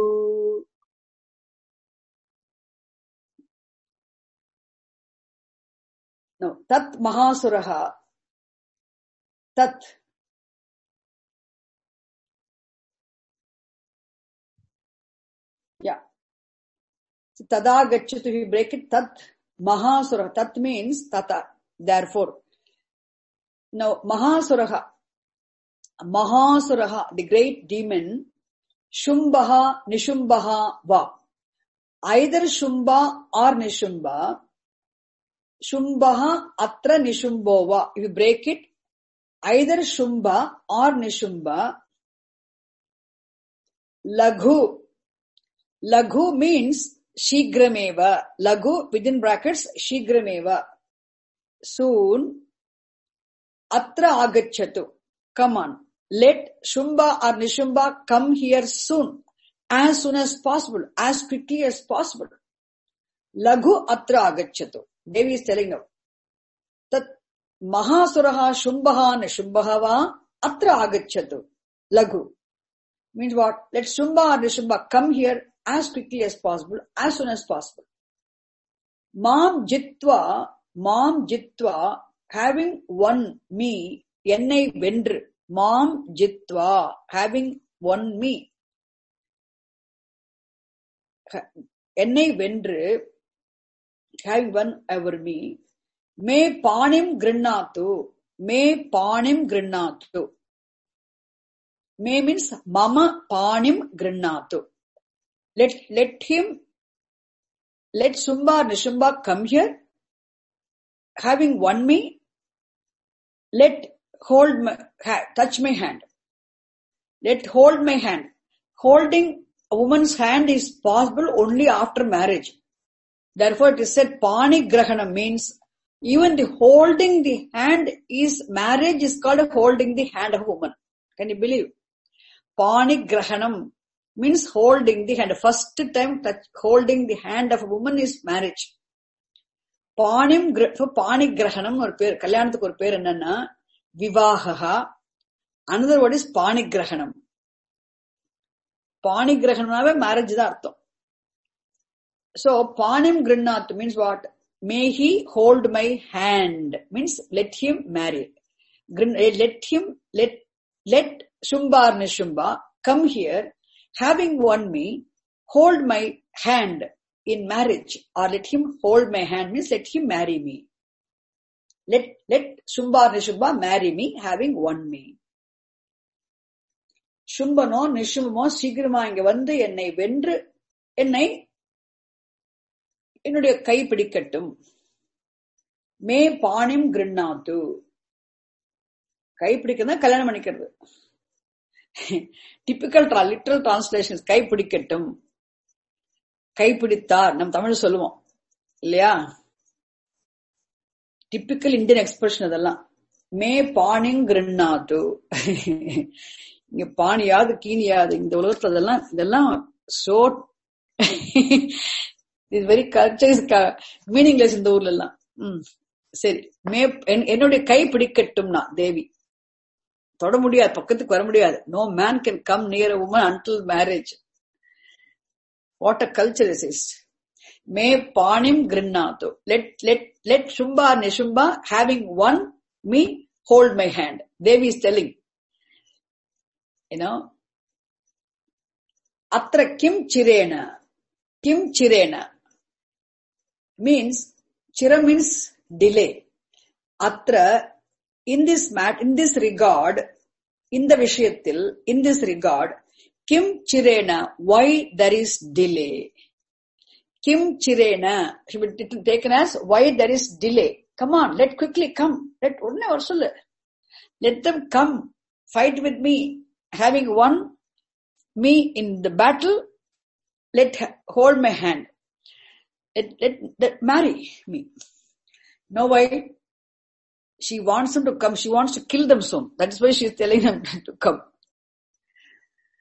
No, tat mahasuraha. Tat. Yeah. So, tada gacchatu, we break it. Tat mahasuraha. Tat means tata. Therefore. Now, mahasuraha. Mahasuraha, the great demon, Shumbaha, Nishumbaha, Va. Either Shumba or Nishumba. Shumbaha, Atra Nishumbova. If you break it, either Shumba or Nishumba. Laghu. Laghu means Shigrameva. Laghu, within brackets, Shigrameva. Soon. Atra agachatu. Come on. Let Shumba or Nishumba come here soon as possible, as quickly as possible. Laghu atra agachatu. Devi is telling now. Tat mahasuraha Shumbaha Nishumbaha va atra agachatu. Laghu. Means what? Let Shumba or Nishumba come here as quickly as possible, as soon as possible. Mam jitva, having won me, Ennai vendru. Mam jitva, having won me. Ennai vendru, having won over me. Me panim grinnatu. Me panim grinnatu. Me means mama panim grinnatu. Let Shumba Nishumba come here, having won me. Let touch my hand. Let hold my hand. Holding a woman's hand is possible only after marriage. Therefore it is said Panigrahanam means even the holding the hand is, marriage is called holding the hand of a woman. Can you believe? Panigrahanam means holding the hand. First time holding the hand of a woman is marriage. Panigrahanam or per kalyanathu or per enna Vivahaha. Another word is Panigrahanam. Panigrahanam marriage is artham. So Panim Grinnat means what? May he hold my hand. Means let him marry. Let Shumba or Nishumba come here, having won me, hold my hand in marriage. Or let him hold my hand means let him marry me. Let Shumba or Nishumba marry me, having won me. Shumbano, Nishumbamo, சீக்கிரமா இங்க வந்து என்னை வென்று என்னுடைய கை பிடிக்கட்டும். மே பாணிம் கிருண்ணாத்து. கை பிடிக்கிறதா கல்யாணம் பண்ணிக்கிறது. டிபிக்கல் லிட்டரல் டிரான்ஸ்லேஷன் கை பிடிக்கட்டும். கை பிடித்தார் நம்ம தமிழ் சொல்லுவோம் இல்லையா? டிபிக்கல் இந்தியன் எக்ஸ்பிரஷன் அதெல்லாம். மே பாணிங் கிருண்ணாத்து. இங்க பாணியாது கீனியாது இந்த உலகத்துல இதெல்லாம் சோ இது வெரி கல்ச்சர் மீனிங்லெஸ் இந்த ஊர்ல எல்லாம். சரி, என்னுடைய கை பிடிக்கட்டும்னா தேவி தொட முடியாது, பக்கத்துக்கு வர முடியாது. No man can come near a woman until marriage. What a culture is. மே பாணிம் கிருண்ணாத்து. let Shumba, Nishumba having won me, hold my hand. Devi is telling, Atra kim chirena means, chira means delay. Atra, in this regard, in the Vishyatil, in this regard, kim chirena, why there is delay? Kim chirena, it will be taken as why there is delay. Come on, let quickly come. Let them come, fight with me, having won me in the battle, hold my hand. Let marry me. Know why? She wants them to come. She wants to kill them soon. That is why she is telling them to come.